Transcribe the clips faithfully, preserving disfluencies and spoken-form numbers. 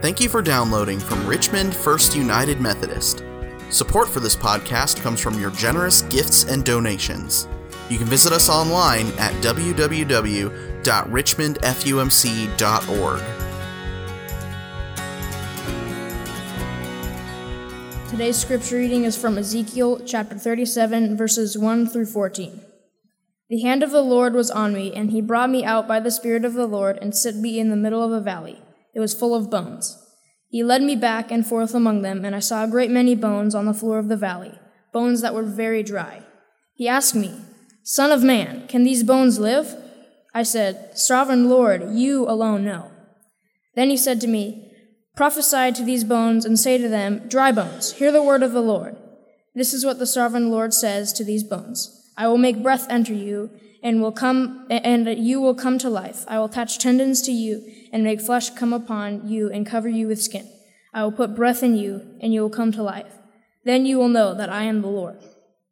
Thank you for downloading from Richmond First United Methodist. Support for this podcast comes from your generous gifts and donations. You can visit us online at w w w dot richmond fumc dot org. Today's scripture reading is from Ezekiel chapter thirty-seven, verses one through fourteen. The hand of the Lord was on me, and he brought me out by the Spirit of the Lord and set me in the middle of a valley. It was full of bones. He led me back and forth among them, and I saw a great many bones on the floor of the valley, bones that were very dry. He asked me, "Son of man, can these bones live?" I said, "Sovereign Lord, you alone know." Then he said to me, "Prophesy to these bones and say to them, Dry bones, hear the word of the Lord. This is what the Sovereign Lord says to these bones. I will make breath enter you, and will come, and you will come to life. I will attach tendons to you, and make flesh come upon you, and cover you with skin. I will put breath in you, and you will come to life. Then you will know that I am the Lord."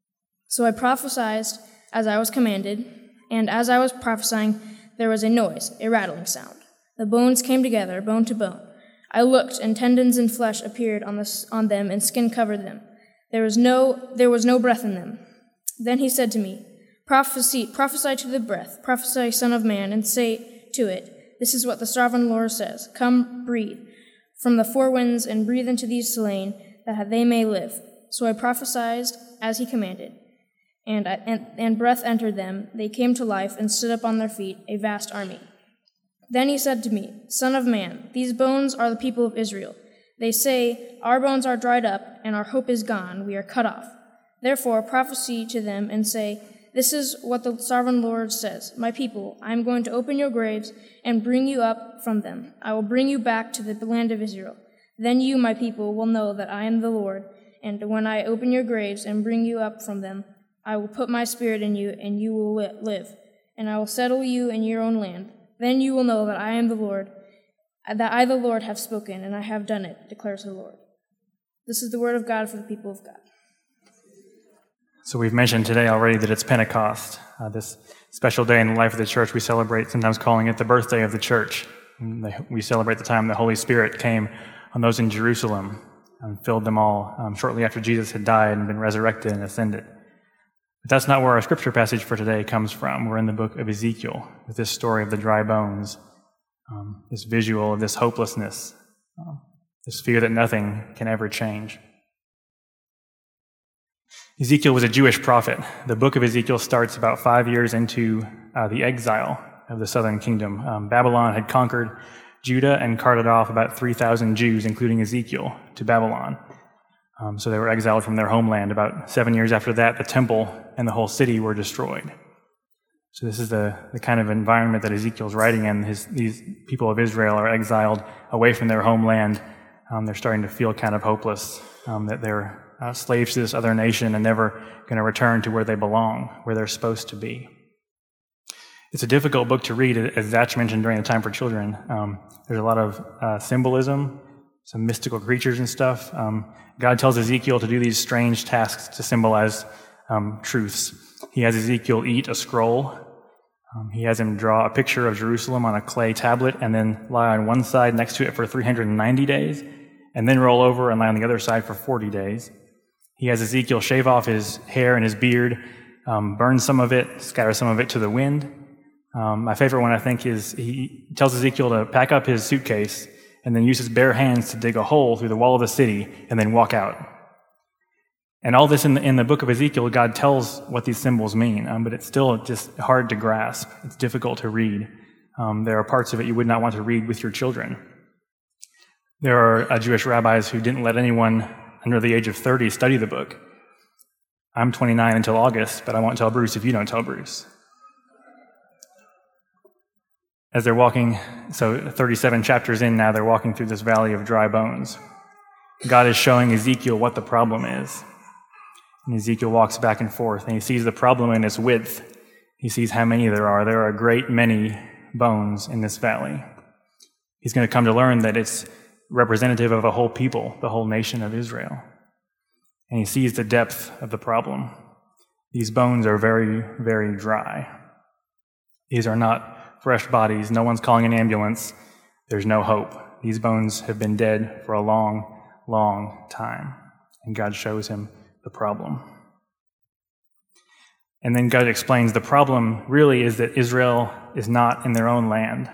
So I prophesied as I was commanded, and as I was prophesying, there was a noise, a rattling sound. The bones came together, bone to bone. I looked, and tendons and flesh appeared on, the, on them, and skin covered them. There was no, there was no breath in them. Then he said to me, Prophesy, prophesy to the breath, prophesy, Son of man, and say to it, This is what the Sovereign Lord says. Come, breathe from the four winds, and breathe into these slain, that they may live. So I prophesied as he commanded, and, I, and, and breath entered them. They came to life and stood up on their feet, a vast army. Then he said to me, Son of man, these bones are the people of Israel. They say, Our bones are dried up, and our hope is gone. We are cut off. Therefore prophesy to them and say, This is what the Sovereign Lord says. My people, I am going to open your graves and bring you up from them. I will bring you back to the land of Israel. Then you, my people, will know that I am the Lord. And when I open your graves and bring you up from them, I will put my spirit in you, and you will live. And I will settle you in your own land. Then you will know that I am the Lord, that I, the Lord, have spoken, and I have done it, declares the Lord. This is the word of God for the people of God. So we've mentioned today already that it's Pentecost, uh, this special day in the life of the church we celebrate, sometimes calling it the birthday of the church. We celebrate the time the Holy Spirit came on those in Jerusalem and filled them all um, shortly after Jesus had died and been resurrected and ascended. But that's not where our scripture passage for today comes from. We're in the book of Ezekiel with this story of the dry bones, um, this visual of this hopelessness, um, this fear that nothing can ever change. Ezekiel was a Jewish prophet. The book of Ezekiel starts about five years into uh, the exile of the southern kingdom. Um, Babylon had conquered Judah and carted off about three thousand Jews, including Ezekiel, to Babylon. Um, so they were exiled from their homeland. About seven years after that, the temple and the whole city were destroyed. So this is the, the kind of environment that Ezekiel's writing in. His, these people of Israel are exiled away from their homeland. Um, they're starting to feel kind of hopeless, um, that they're uh, slaves to this other nation and never going to return to where they belong, where they're supposed to be. It's a difficult book to read, as Zach mentioned during the Time for Children. Um, there's a lot of uh, symbolism, some mystical creatures and stuff. Um, God tells Ezekiel to do these strange tasks to symbolize um, truths. He has Ezekiel eat a scroll. Um, he has him draw a picture of Jerusalem on a clay tablet and then lie on one side next to it for three hundred ninety days, and then roll over and lie on the other side for forty days. He has Ezekiel shave off his hair and his beard, um, burn some of it, scatter some of it to the wind. Um, my favorite one, I think, is he tells Ezekiel to pack up his suitcase and then use his bare hands to dig a hole through the wall of the city and then walk out. And all this in the, in the book of Ezekiel, God tells what these symbols mean, um, but it's still just hard to grasp. It's difficult to read. Um, there are parts of it you would not want to read with your children. There are uh, Jewish rabbis who didn't let anyone under the age of thirty study the book. I'm twenty-nine until August, but I won't tell Bruce if you don't tell Bruce. As they're walking, so thirty-seven chapters in now, they're walking through this valley of dry bones. God is showing Ezekiel what the problem is. And Ezekiel walks back and forth, and he sees the problem in its width. He sees how many there are. There are a great many bones in this valley. He's going to come to learn that it's representative of a whole people, the whole nation of Israel. And he sees the depth of the problem. These bones are very, very dry. These are not fresh bodies. No one's calling an ambulance. There's no hope. These bones have been dead for a long, long time. And God shows him the problem. And then God explains the problem really is that Israel is not in their own land.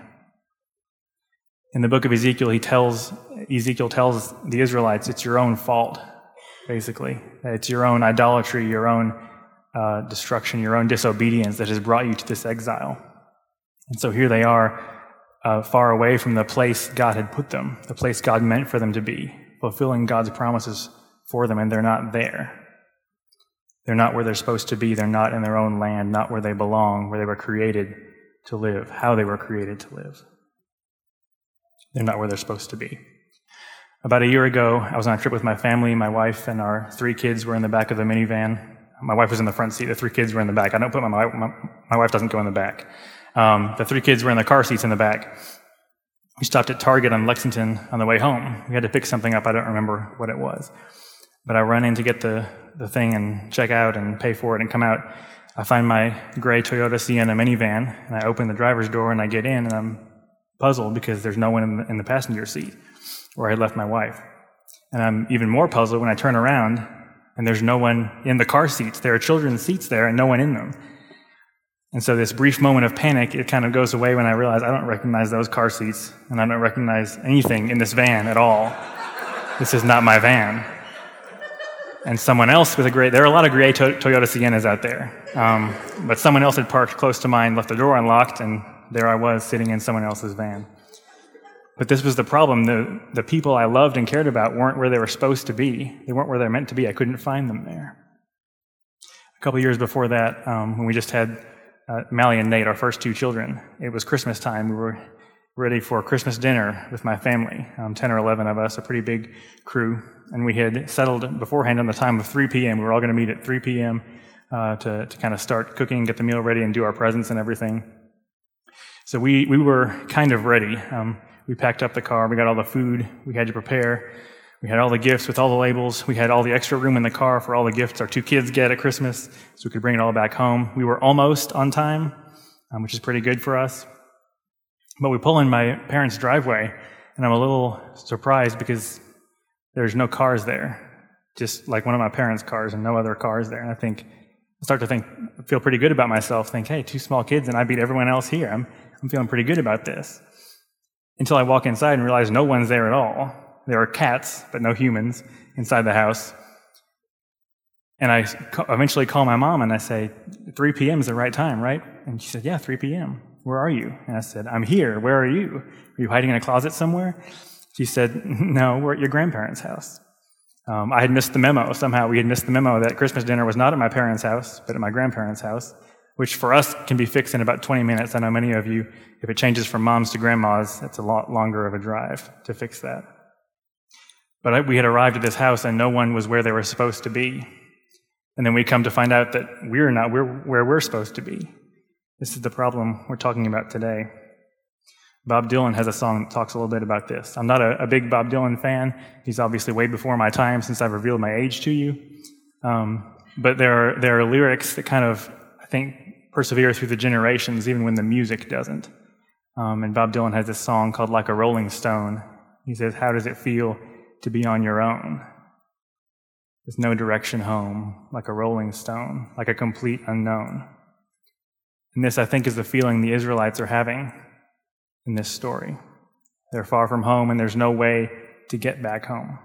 In the book of Ezekiel, he tells Ezekiel tells the Israelites, it's your own fault, basically. It's your own idolatry, your own uh, destruction, your own disobedience that has brought you to this exile. And so here they are, uh, far away from the place God had put them, the place God meant for them to be, fulfilling God's promises for them, and they're not there. They're not where they're supposed to be. They're not in their own land, not where they belong, where they were created to live, how they were created to live. They're not where they're supposed to be. About a year ago, I was on a trip with my family. My wife and our three kids were in the back of the minivan. My wife was in the front seat. The three kids were in the back. I don't put my my, my wife doesn't go in the back. Um, the three kids were in the car seats in the back. We stopped at Target on Lexington on the way home. We had to pick something up. I don't remember what it was. But I run in to get the, the thing and check out and pay for it and come out. I find my gray Toyota Sienna minivan, and I open the driver's door and I get in, and I'm puzzled because there's no one in the, in the passenger seat where I left my wife. And I'm even more puzzled when I turn around and there's no one in the car seats. There are children's seats there and no one in them. And so this brief moment of panic, it kind of goes away when I realize I don't recognize those car seats and I don't recognize anything in this van at all. This is not my van. And someone else with a gray, there are a lot of gray to- Toyota Siennas out there. Um, but someone else had parked close to mine, left the door unlocked, and there I was sitting in someone else's van. But this was the problem. The, the people I loved and cared about weren't where they were supposed to be. They weren't where they were meant to be. I couldn't find them there. A couple years before that, um, when we just had uh, Mally and Nate, our first two children, it was Christmas time. We were ready for Christmas dinner with my family, um, ten or eleven of us, a pretty big crew. And we had settled beforehand on the time of three p.m. We were all going to meet at three p.m. Uh, to, to kind of start cooking, get the meal ready, and do our presents and everything. So we, we were kind of ready. Um, we packed up the car. We got all the food we had to prepare. We had all the gifts with all the labels. We had all the extra room in the car for all the gifts our two kids get at Christmas, so we could bring it all back home. We were almost on time, um, which is pretty good for us. But we pull in my parents' driveway, and I'm a little surprised because there's no cars there, just like one of my parents' cars and no other cars there. And I think, I start to think, feel pretty good about myself, think, hey, two small kids and I beat everyone else here. I'm, I'm feeling pretty good about this. Until I walk inside and realize no one's there at all. There are cats, but no humans inside the house. And I eventually call my mom and I say, three p.m. is the right time, right? And she said, yeah, three p.m. Where are you? And I said, I'm here. Where are you? Are you hiding in a closet somewhere? She said, no, we're at your grandparents' house. Um, I had missed the memo. Somehow we had missed the memo that Christmas dinner was not at my parents' house, but at my grandparents' house, which for us can be fixed in about twenty minutes. I know many of you, if it changes from mom's to grandma's, it's a lot longer of a drive to fix that. But I, we had arrived at this house and no one was where they were supposed to be. And then we come to find out that we're not we're, where we're supposed to be. This is the problem we're talking about today. Bob Dylan has a song that talks a little bit about this. I'm not a, a big Bob Dylan fan. He's obviously way before my time since I've revealed my age to you. Um, but there are, there are lyrics that kind of, I think, persevere through the generations, even when the music doesn't. Um, and Bob Dylan has this song called Like a Rolling Stone. He says, how does it feel to be on your own? With no direction home, like a rolling stone, like a complete unknown. And this, I think, is the feeling the Israelites are having in this story. They're far from home and there's no way to get back home.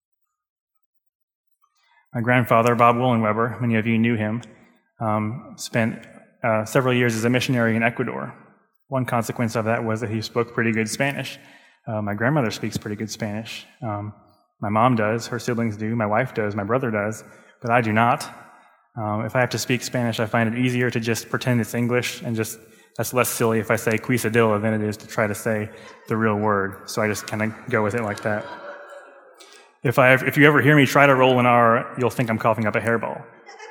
My grandfather, Bob Willenweber, many of you knew him, um, spent uh, several years as a missionary in Ecuador. One consequence of that was that he spoke pretty good Spanish. Uh, my grandmother speaks pretty good Spanish. Um, my mom does, her siblings do, my wife does, my brother does, but I do not. Um, if I have to speak Spanish, I find it easier to just pretend it's English and just that's less silly if I say quesadilla than it is to try to say the real word. So I just kind of go with it like that. If I, if you ever hear me try to roll an R, you'll think I'm coughing up a hairball.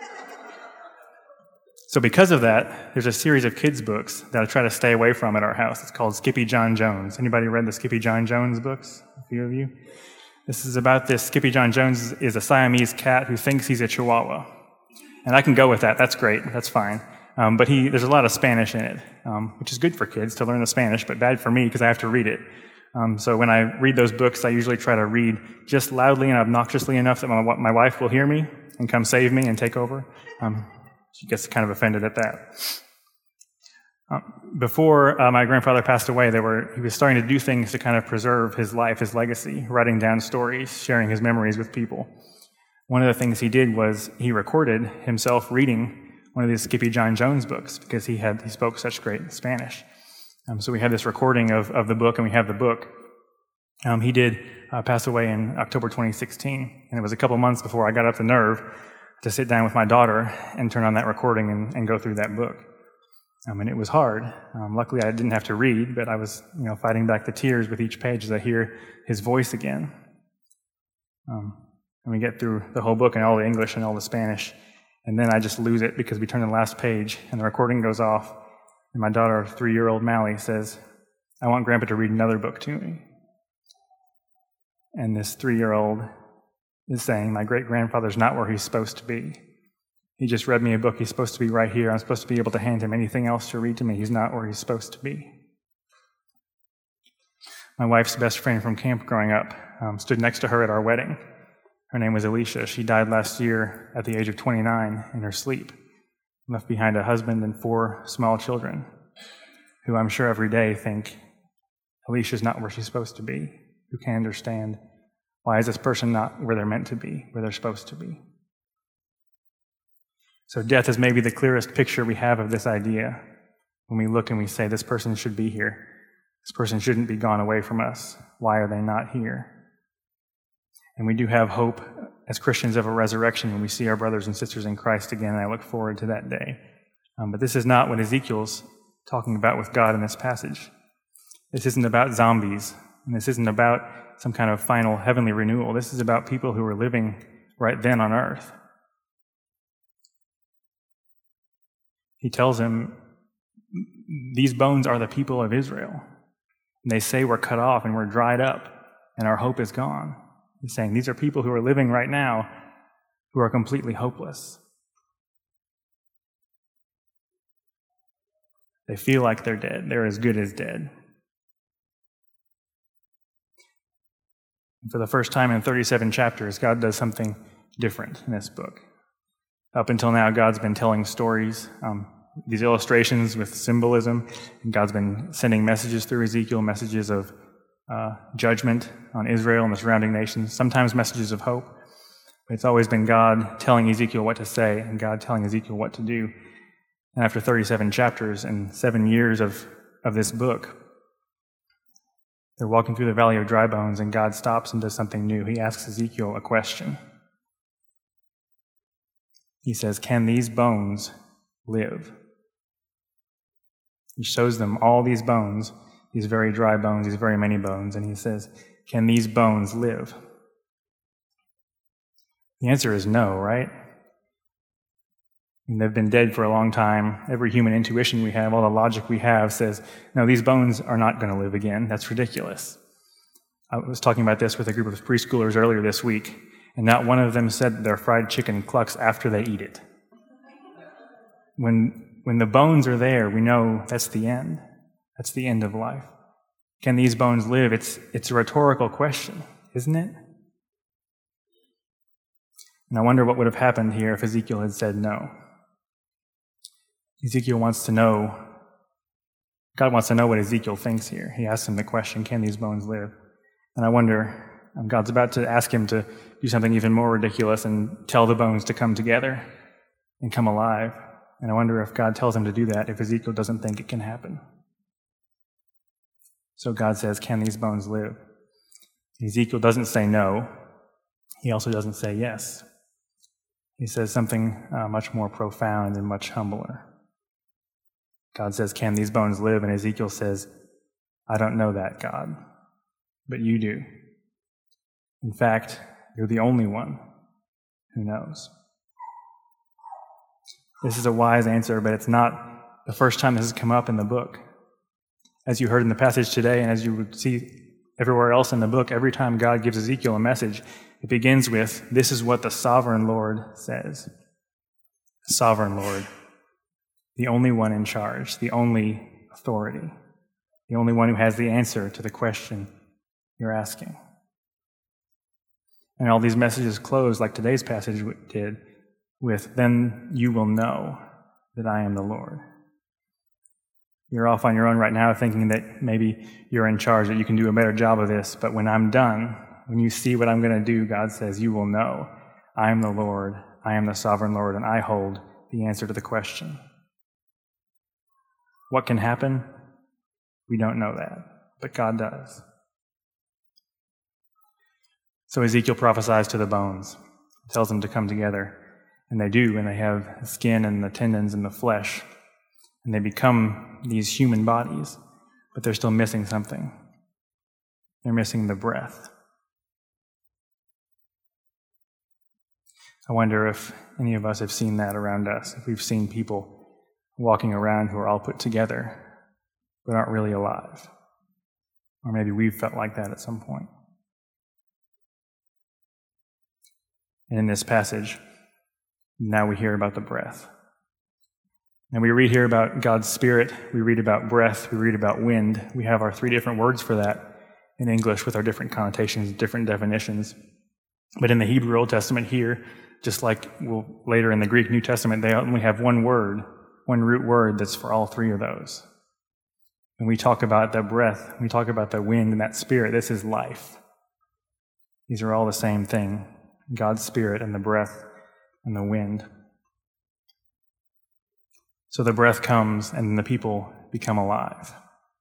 So because of that, there's a series of kids' books that I try to stay away from at our house. It's called Skippy John Jones. Anybody read the Skippy John Jones books? A few of you? This is about this. Skippy John Jones is a Siamese cat who thinks he's a Chihuahua. And I can go with that. That's great. That's fine. Um, but he, there's a lot of Spanish in it, um, which is good for kids to learn the Spanish, but bad for me because I have to read it. Um, so when I read those books, I usually try to read just loudly and obnoxiously enough that my, my wife will hear me and come save me and take over. Um, she gets kind of offended at that. Um, before uh, my grandfather passed away, there were he was starting to do things to kind of preserve his life, his legacy, writing down stories, sharing his memories with people. One of the things he did was he recorded himself reading one of the Skippy John Jones books because he had he spoke such great Spanish. Um, so we have this recording of, of the book, and we have the book. Um, he did uh, pass away in October twenty sixteen, and it was a couple months before I got up the nerve to sit down with my daughter and turn on that recording and, and go through that book. Um, and it was hard. Um, luckily, I didn't have to read, but I was, you know, fighting back the tears with each page as I hear his voice again. Um, and we get through the whole book and all the English and all the Spanish, and then I just lose it because we turn to the last page and the recording goes off, and my daughter, three-year-old Mally, says, "I want Grandpa to read another book to me." And this three-year-old is saying, "My great-grandfather's not where he's supposed to be. He just read me a book. He's supposed to be right here. I'm supposed to be able to hand him anything else to read to me. He's not where he's supposed to be." My wife's best friend from camp growing up um, stood next to her at our wedding. Her name was Alicia. She died last year at the age of twenty-nine in her sleep, left behind a husband and four small children, who I'm sure every day think, Alicia's not where she's supposed to be. Who can understand? Why is this person not where they're meant to be, where they're supposed to be? So death is maybe the clearest picture we have of this idea when we look and we say, this person should be here. This person shouldn't be gone away from us. Why are they not here? And we do have hope as Christians of a resurrection when we see our brothers and sisters in Christ again, and I look forward to that day. Um, but this is not what Ezekiel's talking about with God in this passage. This isn't about zombies, and this isn't about some kind of final heavenly renewal. This is about people who are living right then on earth. He tells him, these bones are the people of Israel. And they say we're cut off and we're dried up and our hope is gone. He's saying these are people who are living right now who are completely hopeless. They feel like they're dead. They're as good as dead. And for the first time in thirty-seven chapters, God does something different in this book. Up until now, God's been telling stories, um, these illustrations with symbolism, and God's been sending messages through Ezekiel, messages of uh, judgment on Israel and the surrounding nations, sometimes messages of hope. But it's always been God telling Ezekiel what to say and God telling Ezekiel what to do. And after thirty-seven chapters and seven years of, of this book, they're walking through the valley of dry bones, and God stops and does something new. He asks Ezekiel a question. He says, can these bones live? He shows them all these bones, these very dry bones, these very many bones, and he says, can these bones live? The answer is no, right? And they've been dead for a long time. Every human intuition we have, all the logic we have says, no, these bones are not going to live again. That's ridiculous. I was talking about this with a group of preschoolers earlier this week, and not one of them said their fried chicken clucks after they eat it. When, when the bones are there, we know that's the end. That's the end of life. Can these bones live? It's, it's a rhetorical question, isn't it? And I wonder what would have happened here if Ezekiel had said no. Ezekiel wants to know, God wants to know what Ezekiel thinks here. He asks him the question, can these bones live? And I wonder, um, God's about to ask him to do something even more ridiculous and tell the bones to come together and come alive. And I wonder if God tells him to do that if Ezekiel doesn't think it can happen. So God says, can these bones live? Ezekiel doesn't say no. He also doesn't say yes. He says something uh, much more profound and much humbler. God says, can these bones live? And Ezekiel says, I don't know that, God, but you do. In fact, you're the only one who knows. This is a wise answer, but it's not the first time this has come up in the book. As you heard in the passage today, and as you would see everywhere else in the book, every time God gives Ezekiel a message, it begins with, this is what the sovereign Lord says. The sovereign Lord, the only one in charge, the only authority, the only one who has the answer to the question, you're asking. And all these messages close, like today's passage did, with, then you will know that I am the Lord. You're off on your own right now thinking that maybe you're in charge, that you can do a better job of this, but when I'm done, when you see what I'm going to do, God says, you will know I am the Lord, I am the sovereign Lord, and I hold the answer to the question. What can happen? We don't know that, but God does. So Ezekiel prophesies to the bones, tells them to come together, and they do, and they have the skin and the tendons and the flesh, and they become these human bodies, but they're still missing something. They're missing the breath. I wonder if any of us have seen that around us, if we've seen people walking around who are all put together, but aren't really alive. Or maybe we've felt like that at some point. And in this passage, now we hear about the breath. And we read here about God's Spirit, we read about breath, we read about wind. We have our three different words for that in English with our different connotations, different definitions. But in the Hebrew Old Testament here, just like well, later in the Greek New Testament, they only have one word, one root word that's for all three of those. When we talk about the breath, we talk about the wind and that spirit, this is life. These are all the same thing, God's Spirit and the breath and the wind. So the breath comes and the people become alive.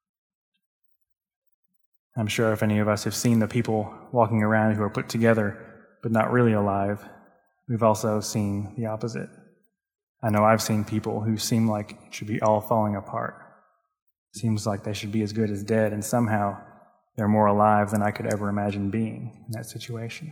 I'm sure if any of us have seen the people walking around who are put together but not really alive, we've also seen the opposite. I know I've seen people who seem like it should be all falling apart. It seems like they should be as good as dead, and somehow they're more alive than I could ever imagine being in that situation.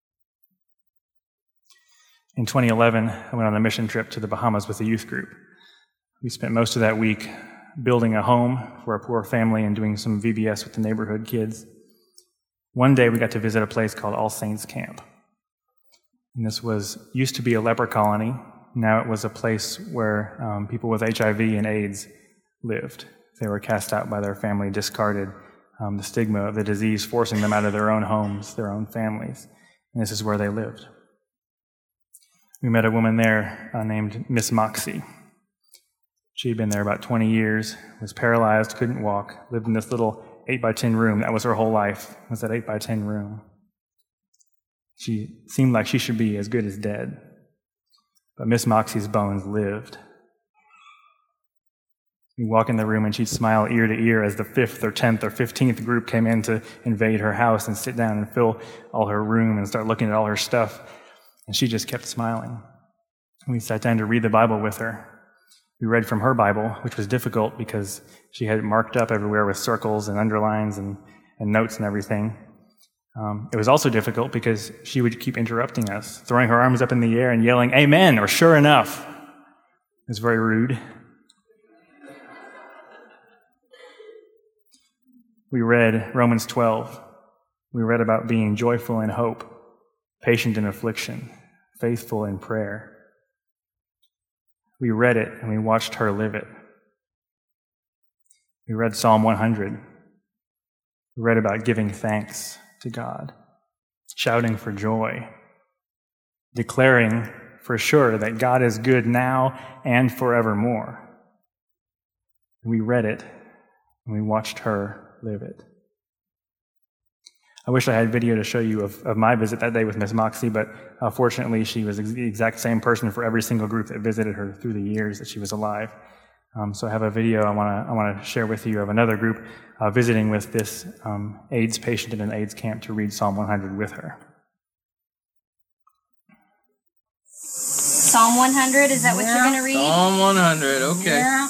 In twenty eleven, I went on a mission trip to the Bahamas with a youth group. We spent most of that week building a home for a poor family and doing some V B S with the neighborhood kids. One day we got to visit a place called All Saints Camp. And this was used to be a leper colony. Now it was a place where um, people with H I V and AIDS lived. They were cast out by their family, discarded, um, the stigma of the disease forcing them out of their own homes, their own families. And this is where they lived. We met a woman there uh, named Miss Moxie. She had been there about twenty years, was paralyzed, couldn't walk, lived in this little eight by ten room. That was her whole life, was that eight by ten room. She seemed like she should be as good as dead. But Miss Moxie's bones lived. We'd walk in the room and she'd smile ear to ear as the fifth or tenth or fifteenth group came in to invade her house and sit down and fill all her room and start looking at all her stuff. And she just kept smiling. And we sat down to read the Bible with her. We read from her Bible, which was difficult because she had it marked up everywhere with circles and underlines and, and notes and everything. Um, it was also difficult because she would keep interrupting us, throwing her arms up in the air and yelling, "Amen," or "Sure enough." It was very rude. We read Romans twelve. We read about being joyful in hope, patient in affliction, faithful in prayer. We read it and we watched her live it. We read Psalm one hundred. We read about giving thanks to God, shouting for joy, declaring for sure that God is good now and forevermore. We read it and we watched her live it. I wish I had video to show you of, of my visit that day with Miss Moxie, but uh, fortunately she was ex- the exact same person for every single group that visited her through the years that she was alive. Um, so I have a video I want to I want to share with you of another group uh, visiting with this um, AIDS patient in an AIDS camp to read Psalm one hundred with her. Psalm one hundred, is that what yeah. you're going to read? Psalm one hundred, okay. Yeah.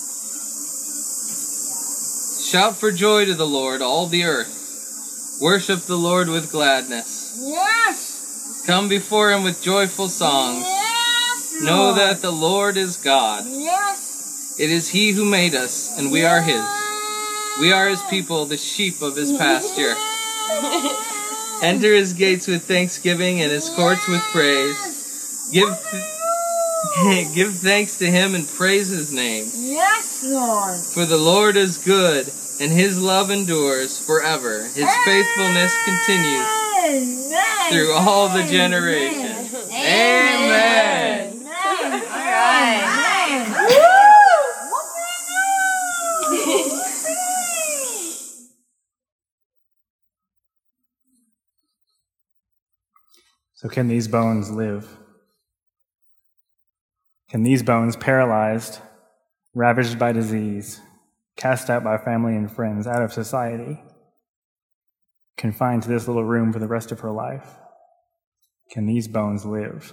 Shout for joy to the Lord, all the earth. Worship the Lord with gladness. Yes. Come before him with joyful songs. Yes, know Lord. that the Lord is God. Yes. It is he who made us, and we are his. We are his people, the sheep of his pasture. Enter his gates with thanksgiving and his courts with praise. Give th- give thanks to him and praise his name. Yes, Lord. For the Lord is good. and his love endures forever. His faithfulness continues through all the generations. Amen. All right. So can these bones live? Can these bones, paralyzed, ravaged by disease, cast out by family and friends, out of society, confined to this little room for the rest of her life, can these bones live?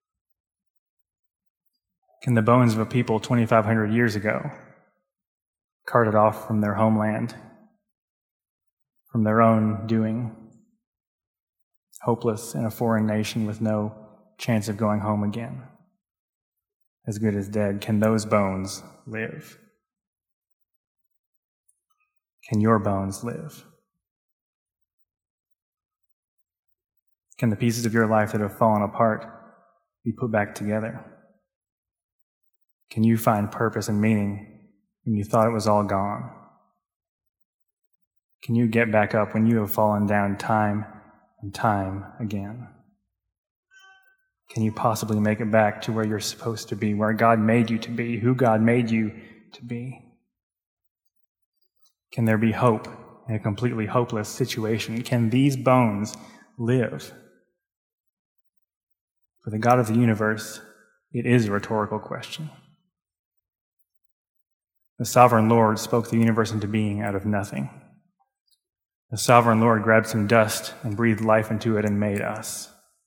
Can the bones of a people twenty-five hundred years ago, carted off from their homeland, from their own doing, hopeless in a foreign nation with no chance of going home again, as good as dead, can those bones live? Can your bones live? Can the pieces of your life that have fallen apart be put back together? Can you find purpose and meaning when you thought it was all gone? Can you get back up when you have fallen down time and time again? Can you possibly make it back to where you're supposed to be, where God made you to be, who God made you to be? Can there be hope in a completely hopeless situation? Can these bones live? For the God of the universe, it is a rhetorical question. The sovereign Lord spoke the universe into being out of nothing. The sovereign Lord grabbed some dust and breathed life into it and made us.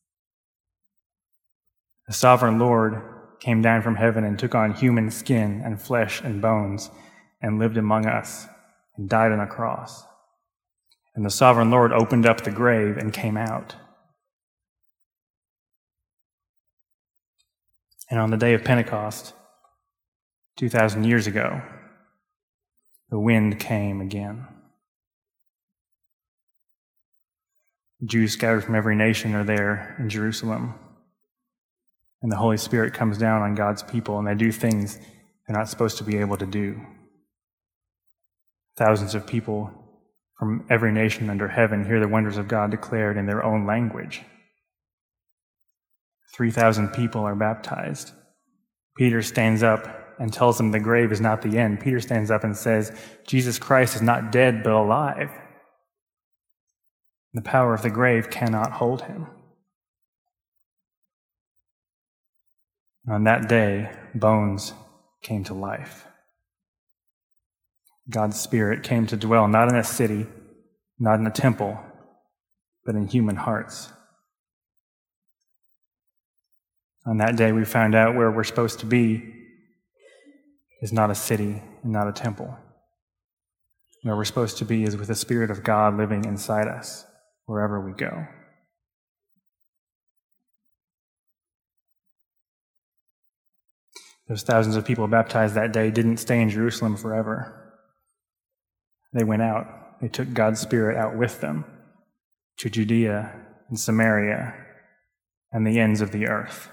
The sovereign Lord came down from heaven and took on human skin and flesh and bones and lived among us and died on a cross. And the sovereign Lord opened up the grave and came out. And on the day of Pentecost, two thousand years ago, the wind came again. Jews scattered from every nation are there in Jerusalem. And the Holy Spirit comes down on God's people, and they do things they're not supposed to be able to do. Thousands of people from every nation under heaven hear the wonders of God declared in their own language. three thousand people are baptized. Peter stands up and tells them the grave is not the end. Peter stands up and says, Jesus Christ is not dead but alive. The power of the grave cannot hold him. On that day, bones came to life. God's Spirit came to dwell not in a city, not in a temple, but in human hearts. On that day, we found out where we're supposed to be is not a city and not a temple. Where we're supposed to be is with the Spirit of God living inside us, wherever we go. Those thousands of people baptized that day didn't stay in Jerusalem forever. They went out. They took God's Spirit out with them to Judea and Samaria and the ends of the earth.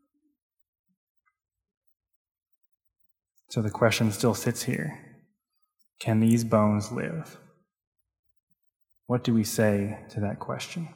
So the question still sits here. Can these bones live? What do we say to that question?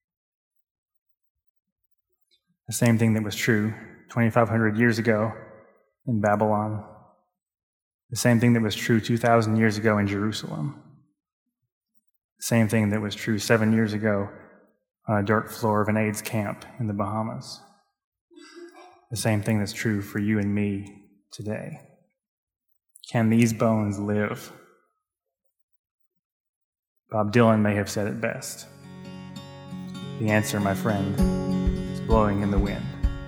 The same thing that was true twenty-five hundred years ago in Babylon. The same thing that was true two thousand years ago in Jerusalem. The same thing that was true seven years ago on a dirt floor of an AIDS camp in the Bahamas. The same thing that's true for you and me today. Can these bones live? Bob Dylan may have said it best. The answer, my friend, is blowing in the wind.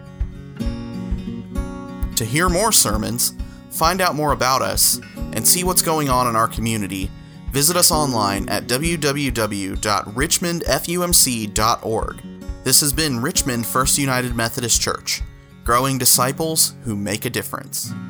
To hear more sermons, find out more about us, and see what's going on in our community, visit us online at w w w dot richmond f u m c dot org. This has been Richmond First United Methodist Church, growing disciples who make a difference.